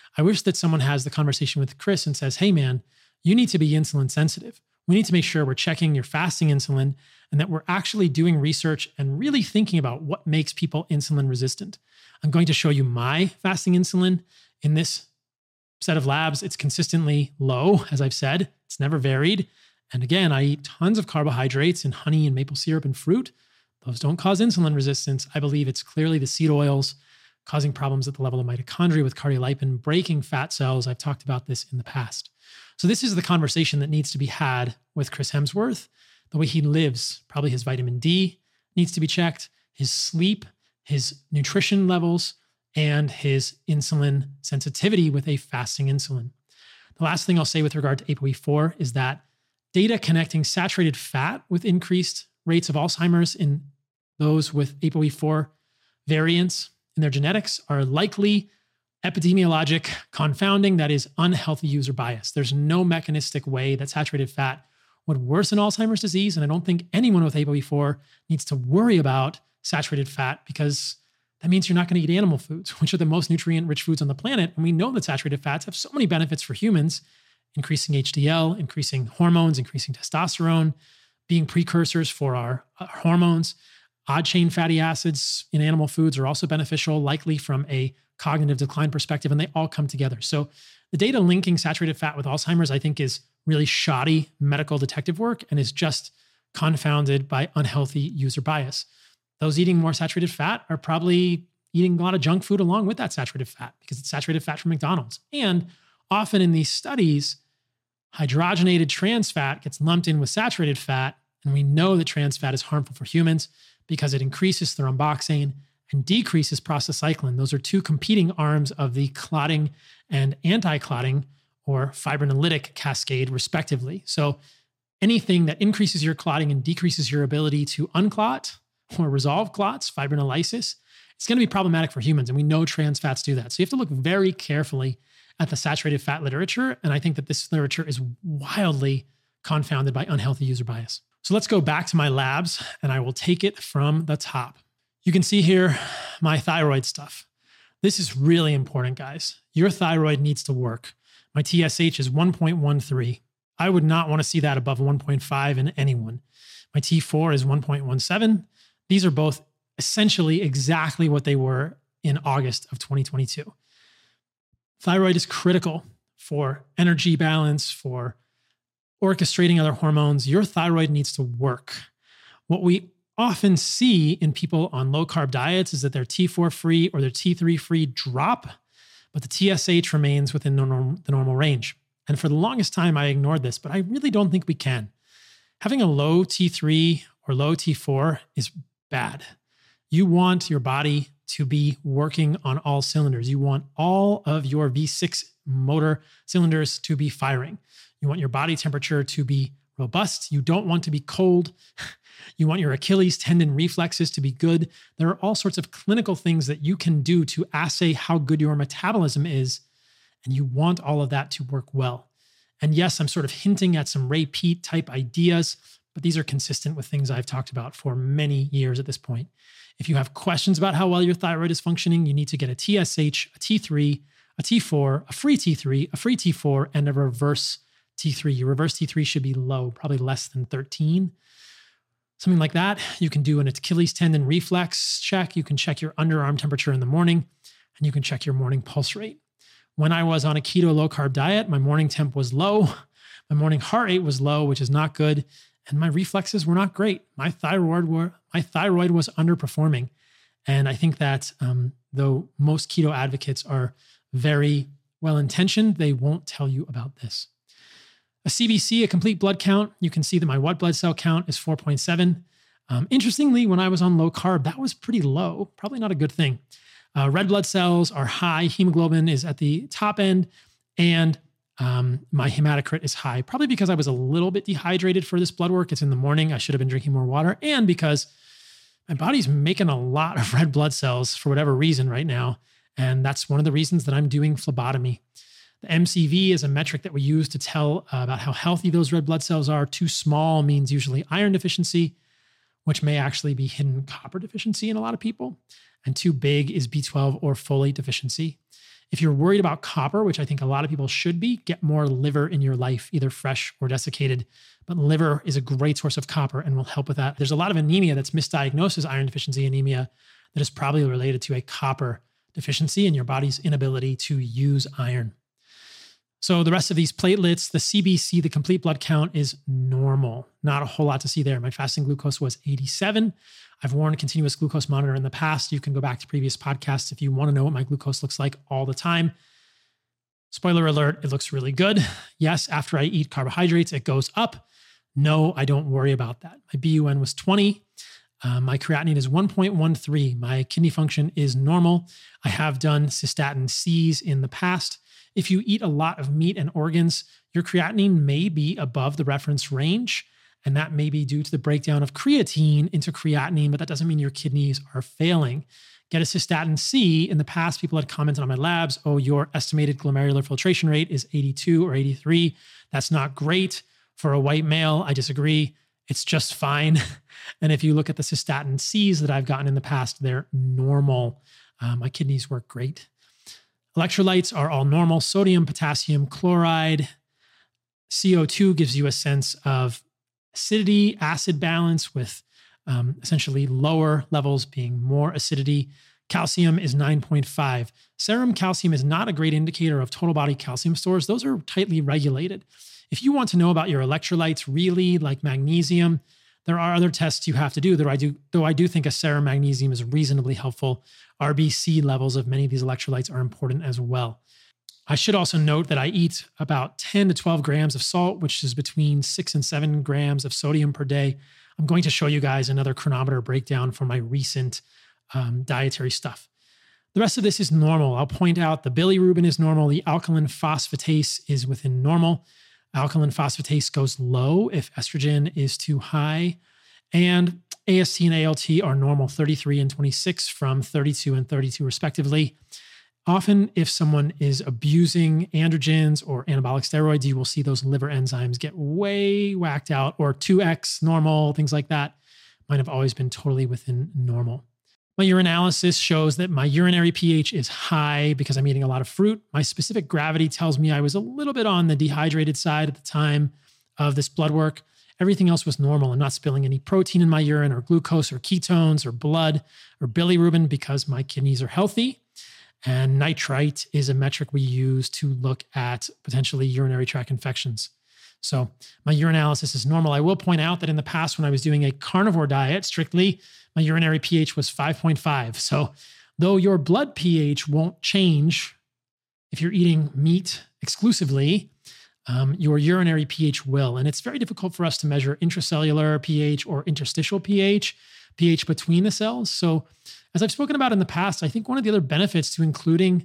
Speaker 1: I wish that someone has the conversation with Chris and says, hey man, you need to be insulin sensitive. We need to make sure we're checking your fasting insulin and that we're actually doing research and really thinking about what makes people insulin resistant. I'm going to show you my fasting insulin in this set of labs. It's consistently low, as I've said. It's never varied. And again, I eat tons of carbohydrates and honey and maple syrup and fruit. Those don't cause insulin resistance. I believe it's clearly the seed oils causing problems at the level of mitochondria with cardiolipin, breaking fat cells. I've talked about this in the past. So this is the conversation that needs to be had with Chris Hemsworth. The way he lives, probably his vitamin D needs to be checked, his sleep, his nutrition levels, and his insulin sensitivity with a fasting insulin. The last thing I'll say with regard to A P O E four is that data connecting saturated fat with increased rates of Alzheimer's in those with A P O E four variants in their genetics are likely epidemiologic confounding, that is unhealthy user bias. There's no mechanistic way that saturated fat would worsen Alzheimer's disease, and I don't think anyone with A P O E four needs to worry about saturated fat because that means you're not going to eat animal foods, which are the most nutrient-rich foods on the planet. And we know that saturated fats have so many benefits for humans, increasing H D L, increasing hormones, increasing testosterone, being precursors for our, our hormones. Odd-chain fatty acids in animal foods are also beneficial, likely from a cognitive decline perspective, and they all come together. So the data linking saturated fat with Alzheimer's, I think, is really shoddy medical detective work and is just confounded by unhealthy user bias. Those eating more saturated fat are probably eating a lot of junk food along with that saturated fat because it's saturated fat from McDonald's. And often in these studies, hydrogenated trans fat gets lumped in with saturated fat, and we know that trans fat is harmful for humans because it increases thromboxane and decreases prostacyclin. Those are two competing arms of the clotting and anti-clotting or fibrinolytic cascade, respectively. So anything that increases your clotting and decreases your ability to unclot or resolve clots, fibrinolysis, it's going to be problematic for humans. And we know trans fats do that. So you have to look very carefully at the saturated fat literature. And I think that this literature is wildly confounded by unhealthy user bias. So let's go back to my labs and I will take it from the top. You can see here my thyroid stuff. This is really important, guys. Your thyroid needs to work. My T S H is one point one three. I would not want to see that above one point five in anyone. My T four is one point one seven. These are both essentially exactly what they were in August of twenty twenty-two. Thyroid is critical for energy balance, for orchestrating other hormones. Your thyroid needs to work. What we often see in people on low carb diets is that their T four free or their T three free drop, but the T S H remains within the normal, the normal range. And for the longest time, I ignored this, but I really don't think we can. Having a low T three or low T four is bad. You want your body to be working on all cylinders. You want all of your V six motor cylinders to be firing. You want your body temperature to be robust. You don't want to be cold. You want your Achilles tendon reflexes to be good. There are all sorts of clinical things that you can do to assay how good your metabolism is. And you want all of that to work well. And yes, I'm sort of hinting at some Ray Peat type ideas, but these are consistent with things I've talked about for many years at this point. If you have questions about how well your thyroid is functioning, you need to get a T S H, a T three, a T four, a free T three, a free T four, and a reverse T three. Your reverse T three should be low, probably less than thirteen. Something like that. You can do an Achilles tendon reflex check. You can check your underarm temperature in the morning, and you can check your morning pulse rate. When I was on a keto low carb diet, my morning temp was low. My morning heart rate was low, which is not good. And my reflexes were not great. My thyroid were my thyroid was underperforming. And I think that um, though most keto advocates are very well-intentioned, they won't tell you about this. A C B C, a complete blood count, you can see that my white blood cell count is four point seven. Um, interestingly, when I was on low carb, that was pretty low, probably not a good thing. Uh, red blood cells are high, hemoglobin is at the top end, and um, my hematocrit is high, probably because I was a little bit dehydrated for this blood work. It's in the morning. I should have been drinking more water, and because my body's making a lot of red blood cells for whatever reason right now, and that's one of the reasons that I'm doing phlebotomy. The M C V is a metric that we use to tell uh, about how healthy those red blood cells are. Too small means usually iron deficiency, which may actually be hidden copper deficiency in a lot of people. And too big is B twelve or folate deficiency. If you're worried about copper, which I think a lot of people should be, get more liver in your life, either fresh or desiccated. But liver is a great source of copper and will help with that. There's a lot of anemia that's misdiagnosed as iron deficiency anemia that is probably related to a copper deficiency and your body's inability to use iron. So the rest of these platelets, the C B C, the complete blood count, is normal. Not a whole lot to see there. My fasting glucose was eighty-seven. I've worn a continuous glucose monitor in the past. You can go back to previous podcasts if you want to know what my glucose looks like all the time. Spoiler alert, it looks really good. Yes, after I eat carbohydrates, it goes up. No, I don't worry about that. My B U N was twenty. Uh, my creatinine is one point one three. My kidney function is normal. I have done cystatin Cs in the past. If you eat a lot of meat and organs, your creatinine may be above the reference range, and that may be due to the breakdown of creatine into creatinine, but that doesn't mean your kidneys are failing. Get a cystatin C. In the past, people had commented on my labs, oh, your estimated glomerular filtration rate is eighty-two or eighty-three. That's not great. For a white male, I disagree. It's just fine. And if you look at the cystatin Cs that I've gotten in the past, they're normal. Uh, my kidneys work great. Electrolytes are all normal. Sodium, potassium, chloride. C O two gives you a sense of acidity, acid balance, with um, essentially lower levels being more acidity. Calcium is nine point five. Serum calcium is not a great indicator of total body calcium stores. Those are tightly regulated. If you want to know about your electrolytes really, like magnesium, there are other tests you have to do, though I do, though I do think a serum magnesium is reasonably helpful. R B C levels of many of these electrolytes are important as well. I should also note that I eat about ten to twelve grams of salt, which is between six and seven grams of sodium per day. I'm going to show you guys another chronometer breakdown for my recent um, dietary stuff. The rest of this is normal. I'll point out the bilirubin is normal. The alkaline phosphatase is within normal. Alkaline phosphatase goes low if estrogen is too high. And A S T and A L T are normal, thirty-three and twenty-six from thirty-two and thirty-two respectively. Often, if someone is abusing androgens or anabolic steroids, you will see those liver enzymes get way whacked out, or two X normal, things like that. Mine have always been totally within normal. My urinalysis shows that my urinary pH is high because I'm eating a lot of fruit. My specific gravity tells me I was a little bit on the dehydrated side at the time of this blood work. Everything else was normal. I'm not spilling any protein in my urine or glucose or ketones or blood or bilirubin because my kidneys are healthy. And nitrite is a metric we use to look at potentially urinary tract infections. So my urinalysis is normal. I will point out that in the past, when I was doing a carnivore diet strictly, my urinary pH was five point five. So though your blood pH won't change if you're eating meat exclusively, um, your urinary pH will. And it's very difficult for us to measure intracellular pH or interstitial pH, pH between the cells. So as I've spoken about in the past, I think one of the other benefits to including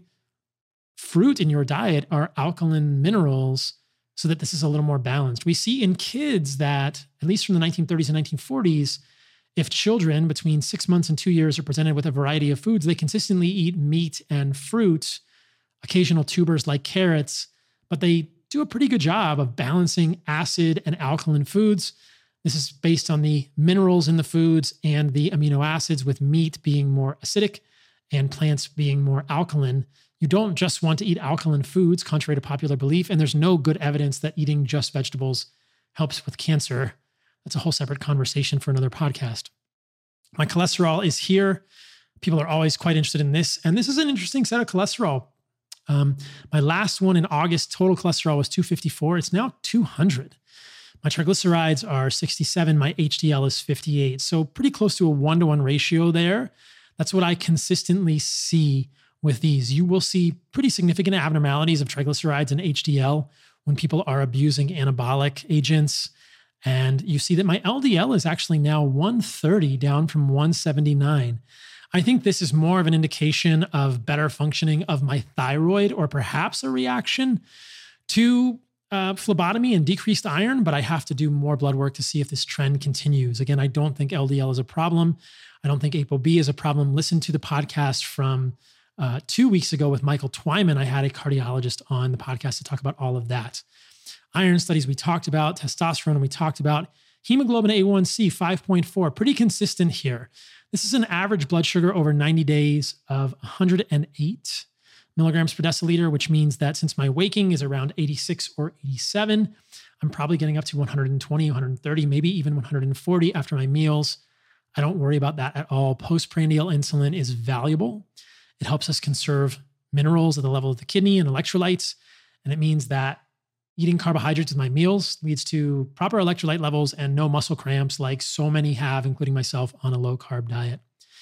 Speaker 1: fruit in your diet are alkaline minerals, so that this is a little more balanced. We see in kids that, at least from the nineteen thirties and nineteen forties, if children between six months and two years are presented with a variety of foods, they consistently eat meat and fruit, occasional tubers like carrots, but they do a pretty good job of balancing acid and alkaline foods. This is based on the minerals in the foods and the amino acids, with meat being more acidic and plants being more alkaline. You don't just want to eat alkaline foods, contrary to popular belief, and there's no good evidence that eating just vegetables helps with cancer. That's a whole separate conversation for another podcast. My cholesterol is here. People are always quite interested in this, and this is an interesting set of cholesterol. Um, my last one in August, total cholesterol was two fifty-four. It's now two hundred. My triglycerides are sixty-seven. My H D L is fifty-eight. So pretty close to a one-to-one ratio there. That's what I consistently see with these. You will see pretty significant abnormalities of triglycerides and H D L when people are abusing anabolic agents. And you see that my L D L is actually now one thirty, down from one seventy-nine. I think this is more of an indication of better functioning of my thyroid, or perhaps a reaction to uh, phlebotomy and decreased iron, but I have to do more blood work to see if this trend continues. Again, I don't think L D L is a problem. I don't think ApoB is a problem. Listen to the podcast from uh, two weeks ago with Michael Twyman. I had a cardiologist on the podcast to talk about all of that. Iron studies we talked about, testosterone we talked about, hemoglobin A one C five point four, pretty consistent here. This is an average blood sugar over ninety days of one hundred eight. milligrams per deciliter, which means that since my waking is around eighty-six or eighty-seven, I'm probably getting up to one hundred twenty, one hundred thirty, maybe even one hundred forty after my meals. I don't worry about that at all. Postprandial insulin is valuable. It helps us conserve minerals at the level of the kidney and electrolytes. And it means that eating carbohydrates with my meals leads to proper electrolyte levels and no muscle cramps like so many have, including myself, on a low-carb diet.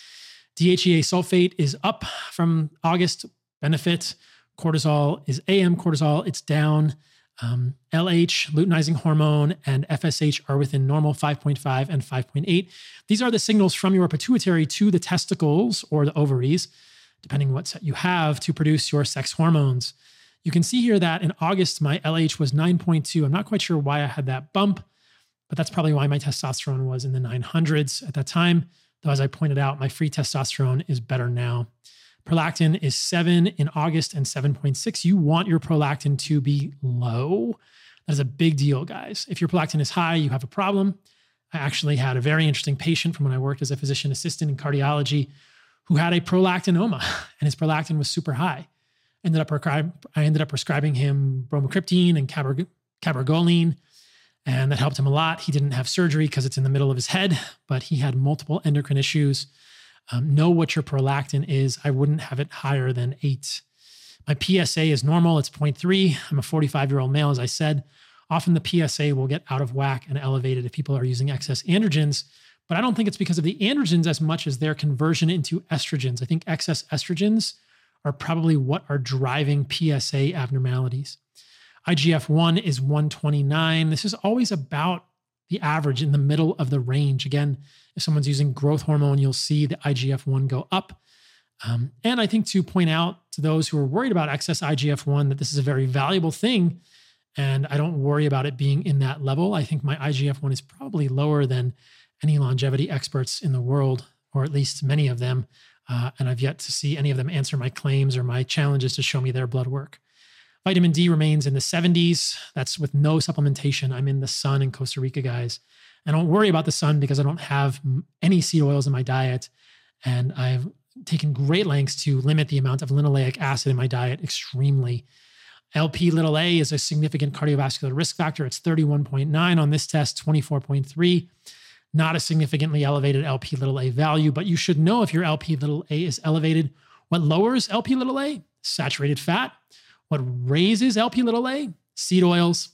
Speaker 1: D H E A sulfate is up from August. Benefit. Cortisol is A M cortisol. It's down. Um, L H, luteinizing hormone, and F S H are within normal five point five and five point eight. These are the signals from your pituitary to the testicles or the ovaries, depending what set you have, to produce your sex hormones. You can see here that in August, my L H was nine point two. I'm not quite sure why I had that bump, but that's probably why my testosterone was in the nine hundreds at that time. Though, as I pointed out, my free testosterone is better now. Prolactin is seven in August and seven point six. You want your prolactin to be low. That is a big deal, guys. If your prolactin is high, you have a problem. I actually had a very interesting patient from when I worked as a physician assistant in cardiology who had a prolactinoma, and his prolactin was super high. Ended up prescribing, I ended up prescribing him bromocriptine and caberg- cabergoline, and that helped him a lot. He didn't have surgery because it's in the middle of his head, but he had multiple endocrine issues. Um, know what your prolactin is. I wouldn't have it higher than eight. My P S A is normal. It's zero point three. I'm a forty-five-year-old male, as I said. Often the P S A will get out of whack and elevated if people are using excess androgens, but I don't think it's because of the androgens as much as their conversion into estrogens. I think excess estrogens are probably what are driving P S A abnormalities. I G F one is one twenty-nine. This is always about the average in the middle of the range. Again, if someone's using growth hormone, you'll see the I G F one go up. Um, and I think to point out to those who are worried about excess I G F one that this is a very valuable thing, and I don't worry about it being in that level. I think my I G F one is probably lower than any longevity experts in the world, or at least many of them. Uh, and I've yet to see any of them answer my claims or my challenges to show me their blood work. Vitamin D remains in the seventies. That's with no supplementation. I'm in the sun in Costa Rica, guys. I don't worry about the sun because I don't have any seed oils in my diet. And I've taken great lengths to limit the amount of linoleic acid in my diet extremely. L P little a is a significant cardiovascular risk factor. It's thirty-one point nine on this test, twenty-four point three. Not a significantly elevated L P little a value, but you should know if your L P little a is elevated. What lowers L P little a? Saturated fat. What raises L P little a? Seed oils.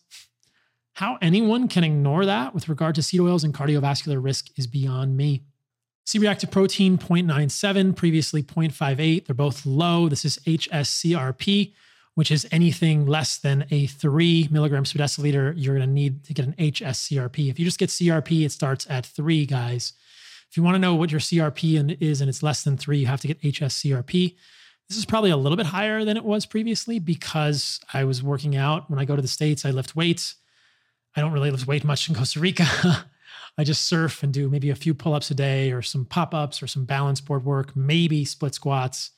Speaker 1: How anyone can ignore that with regard to seed oils and cardiovascular risk is beyond me. C-reactive protein, zero point nine seven, previously zero point five eight. They're both low. This is H S C R P, which is anything less than a three milligrams per deciliter. You're going to need to get an H S C R P. If you just get C R P, it starts at three, guys. If you want to know what your C R P is and it's less than three, you have to get H S C R P. This is probably a little bit higher than it was previously because I was working out. When I go to the States, I lift weights. I don't really lift weight much in Costa Rica. I just surf and do maybe a few pull-ups a day or some pop-ups or some balance board work, maybe split squats.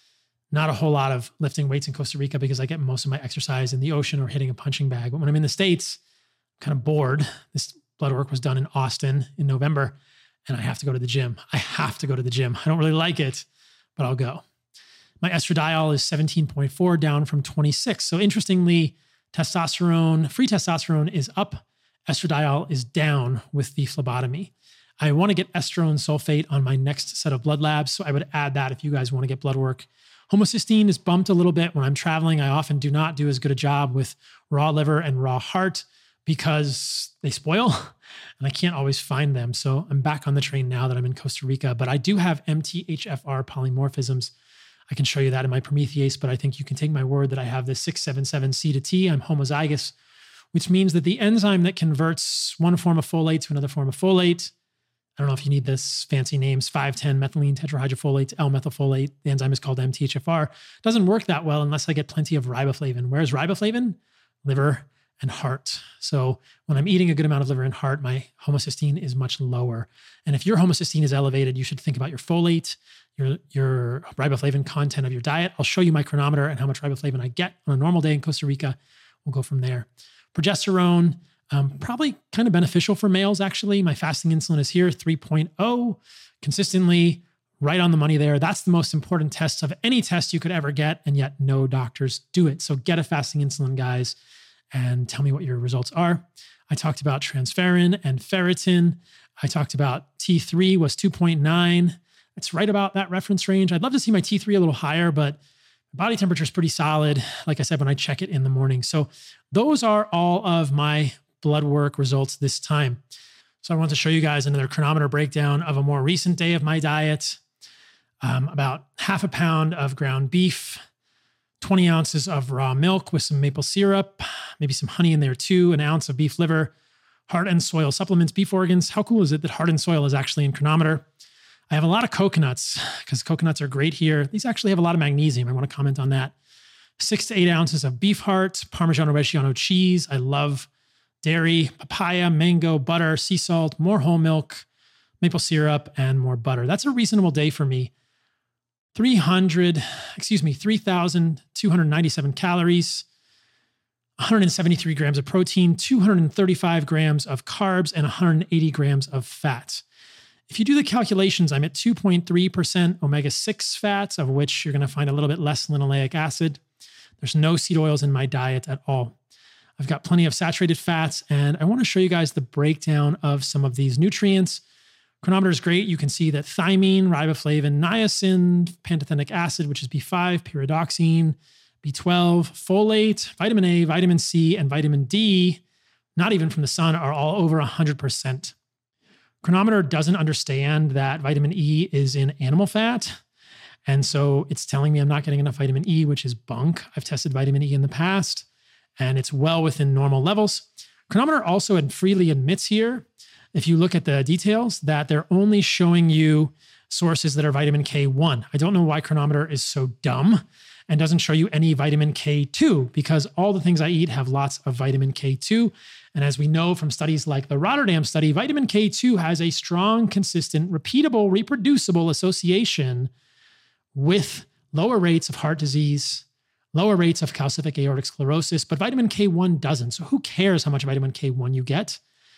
Speaker 1: Not a whole lot of lifting weights in Costa Rica because I get most of my exercise in the ocean or hitting a punching bag. But when I'm in the States, I'm kind of bored. This blood work was done in Austin in November, and I have to go to the gym. I have to go to the gym. I don't really like it, but I'll go. My estradiol is seventeen point four, down from twenty-six. So interestingly, testosterone, free testosterone is up. Estradiol is down with the phlebotomy. I want to get estrone sulfate on my next set of blood labs, so I would add that if you guys want to get blood work. Homocysteine is bumped a little bit when I'm traveling. I often do not do as good a job with raw liver and raw heart because they spoil and I can't always find them. So I'm back on the train now that I'm in Costa Rica, but I do have M T H F R polymorphisms. I can show you that in my Promethease, but I think you can take my word that I have the six seventy-seven C to T. I'm homozygous, which means that the enzyme that converts one form of folate to another form of folate, I don't know if you need this fancy names, five ten methylene tetrahydrofolate, L-methylfolate, the enzyme is called M T H F R, doesn't work that well unless I get plenty of riboflavin. Where's riboflavin? Liver and heart. So when I'm eating a good amount of liver and heart, my homocysteine is much lower. And if your homocysteine is elevated, you should think about your folate, your, your riboflavin content of your diet. I'll show you my chronometer and how much riboflavin I get on a normal day in Costa Rica. We'll go from there. Progesterone, um, probably kind of beneficial for males, actually. My fasting insulin is here, three point oh, consistently right on the money there. That's the most important test of any test you could ever get, and yet no doctors do it. So get a fasting insulin, guys, and tell me what your results are. I talked about transferrin and ferritin. I talked about T three was two point nine. It's right about that reference range. I'd love to see my T three a little higher, but body temperature is pretty solid, like I said, when I check it in the morning. So those are all of my blood work results this time. So I want to show you guys another Cronometer breakdown of a more recent day of my diet. Um, about half a pound of ground beef, twenty ounces of raw milk with some maple syrup, maybe some honey in there too, an ounce of beef liver, Heart and Soil supplements, beef organs. How cool is it that Heart and Soil is actually in Cronometer? I have a lot of coconuts because coconuts are great here. These actually have a lot of magnesium. I want to comment on that. Six to eight ounces of beef heart, Parmigiano Reggiano cheese. I love dairy, papaya, mango, butter, sea salt, more whole milk, maple syrup, and more butter. That's a reasonable day for me. three hundred, excuse me, three thousand two hundred ninety-seven calories, one hundred seventy-three grams of protein, two hundred thirty-five grams of carbs, and one hundred eighty grams of fat. If you do the calculations, I'm at two point three percent omega six fats, of which you're going to find a little bit less linoleic acid. There's no seed oils in my diet at all. I've got plenty of saturated fats, and I want to show you guys the breakdown of some of these nutrients. Cronometer is great. You can see that thymine, riboflavin, niacin, pantothenic acid, which is B five, pyridoxine, B twelve, folate, vitamin A, vitamin C, and vitamin D, not even from the sun, are all over one hundred percent. Cronometer doesn't understand that vitamin E is in animal fat. And so it's telling me I'm not getting enough vitamin E, which is bunk. I've tested vitamin E in the past, and it's well within normal levels. Cronometer also freely admits here, if you look at the details, that they're only showing you sources that are vitamin K one. I don't know why Cronometer is so dumb and doesn't show you any vitamin K two, because all the things I eat have lots of vitamin K two. And as we know from studies like the Rotterdam study, vitamin K two has a strong, consistent, repeatable, reproducible association with lower rates of heart disease, lower rates of calcific aortic sclerosis, but vitamin K one doesn't. So who cares how much vitamin K one you get?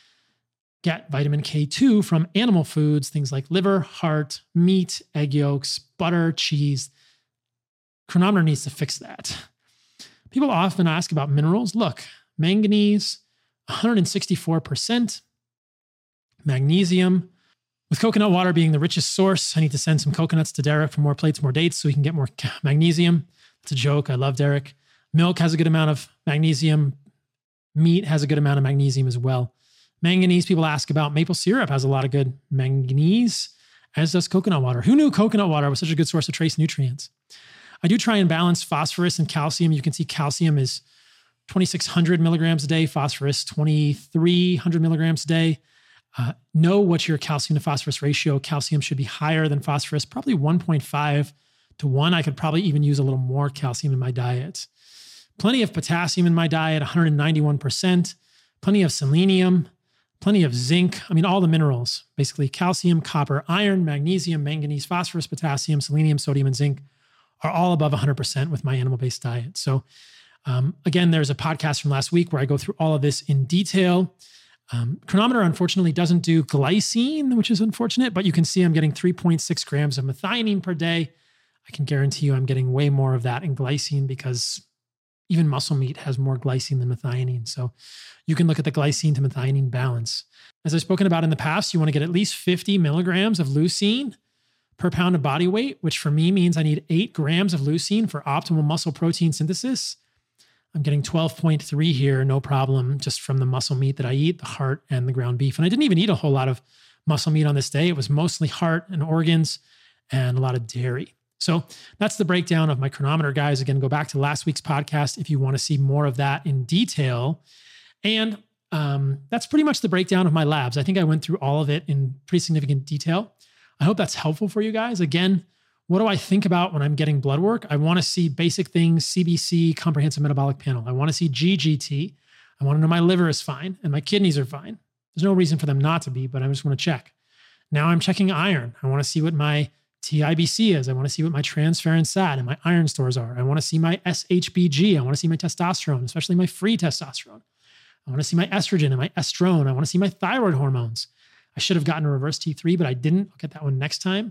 Speaker 1: Get vitamin K two from animal foods, things like liver, heart, meat, egg yolks, butter, cheese. Cronometer needs to fix that. People often ask about minerals. Look, manganese, one hundred sixty-four percent. Magnesium. With coconut water being the richest source, I need to send some coconuts to Derek for more plates, more dates, so we can get more magnesium. It's a joke. I love Derek. Milk has a good amount of magnesium. Meat has a good amount of magnesium as well. Manganese, people ask about. Maple syrup has a lot of good manganese, as does coconut water. Who knew coconut water was such a good source of trace nutrients? I do try and balance phosphorus and calcium. You can see calcium is twenty-six hundred milligrams a day, phosphorus twenty-three hundred milligrams a day. Uh, know what your calcium to phosphorus ratio. Calcium should be higher than phosphorus, probably one point five to one. I could probably even use a little more calcium in my diet. Plenty of potassium in my diet, one hundred ninety-one percent. Plenty of selenium, plenty of zinc. I mean, all the minerals, basically calcium, copper, iron, magnesium, manganese, phosphorus, potassium, selenium, sodium, and zinc are all above one hundred percent with my animal-based diet. So um, again, there's a podcast from last week where I go through all of this in detail. Um, Cronometer, unfortunately, doesn't do glycine, which is unfortunate, but you can see I'm getting three point six grams of methionine per day. I can guarantee you I'm getting way more of that in glycine because even muscle meat has more glycine than methionine. So you can look at the glycine to methionine balance. As I've spoken about in the past, you want to get at least fifty milligrams of leucine per pound of body weight, which for me means I need eight grams of leucine for optimal muscle protein synthesis. I'm getting twelve point three here, no problem, just from the muscle meat that I eat, the heart and the ground beef. And I didn't even eat a whole lot of muscle meat on this day. It was mostly heart and organs and a lot of dairy. So that's the breakdown of my Cronometer, guys. Again, go back to last week's podcast if you want to see more of that in detail. And um, that's pretty much the breakdown of my labs. I think I went through all of it in pretty significant detail. I hope that's helpful for you guys. Again, what do I think about when I'm getting blood work? I want to see basic things, C B C, comprehensive metabolic panel. I want to see G G T. I want to know my liver is fine and my kidneys are fine. There's no reason for them not to be, but I just want to check. Now I'm checking iron. I want to see what my T I B C is. I want to see what my transferrin sat and my iron stores are. I want to see my S H B G. I want to see my testosterone, especially my free testosterone. I want to see my estrogen and my estrone. I want to see my thyroid hormones. I should have gotten a reverse T three, but I didn't. I'll get that one next time.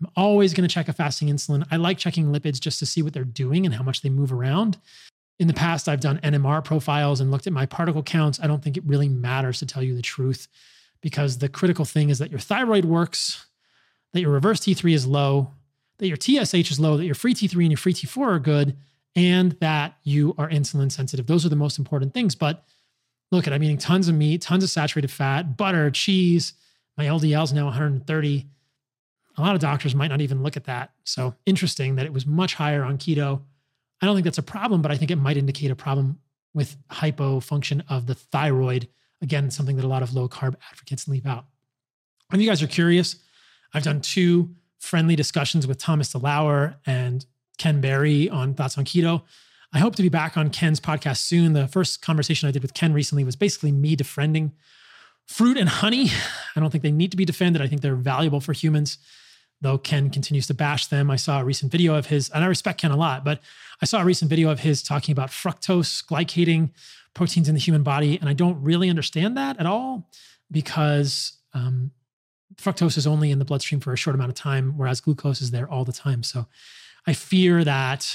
Speaker 1: I'm always going to check a fasting insulin. I like checking lipids just to see what they're doing and how much they move around. In the past, I've done N M R profiles and looked at my particle counts. I don't think it really matters, to tell you the truth, because the critical thing is that your thyroid works, that your reverse T three is low, that your T S H is low, that your free T three and your free T four are good, and that you are insulin sensitive. Those are the most important things. But look at, I'm eating tons of meat, tons of saturated fat, butter, cheese. My L D L is now one hundred thirty. A lot of doctors might not even look at that. So interesting that it was much higher on keto. I don't think that's a problem, but I think it might indicate a problem with hypofunction of the thyroid. Again, something that a lot of low carb advocates leave out. If you guys are curious, I've done two friendly discussions with Thomas DeLauer and Ken Berry on Thoughts on Keto. I hope to be back on Ken's podcast soon. The first conversation I did with Ken recently was basically me defriending fruit and honey. I don't think they need to be defended. I think they're valuable for humans, though Ken continues to bash them. I saw a recent video of his, and I respect Ken a lot, but I saw a recent video of his talking about fructose glycating proteins in the human body. And I don't really understand that at all, because um, fructose is only in the bloodstream for a short amount of time, whereas glucose is there all the time. So I fear that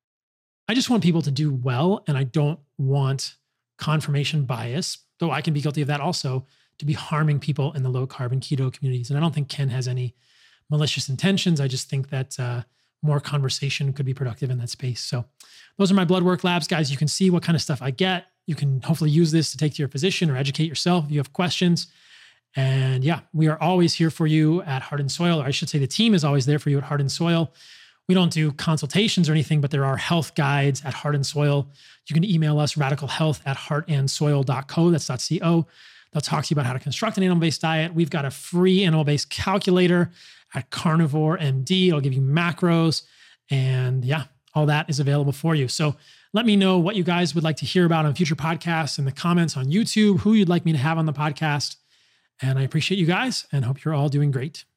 Speaker 1: I just want people to do well, and I don't want confirmation bias, though I can be guilty of that also, to be harming people in the low carb and keto communities. And I don't think Ken has any malicious intentions. I just think that uh, more conversation could be productive in that space. So those are my blood work labs, guys. You can see what kind of stuff I get. You can hopefully use this to take to your physician or educate yourself if you have questions. And yeah, we are always here for you at Heart and Soil, or I should say the team is always there for you at Heart and Soil. We don't do consultations or anything, but there are health guides at Heart and Soil. You can email us radicalhealth at heartandsoil dot co. That's .co. They'll talk to you about how to construct an animal-based diet. We've got a free animal-based calculator at Carnivore M D. It'll give you macros, and yeah, all that is available for you. So let me know what you guys would like to hear about on future podcasts in the comments on YouTube, who you'd like me to have on the podcast. And I appreciate you guys and hope you're all doing great.